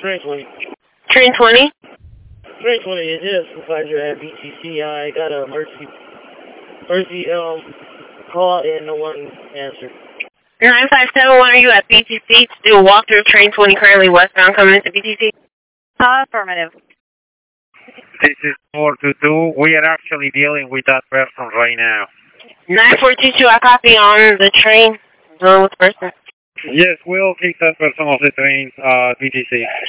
Train 20. Train 20? Train 20 is here, supervisor at BTC. I got a emergency call and no one answered. 9571, are you at BTC to do a walkthrough of Train 20 currently westbound coming into BTC? Affirmative. This is 422. We are actually dealing with that person right now. 9422, I copy on the train. Dealing with the person. Yes, we'll kick that person off the train, BTC.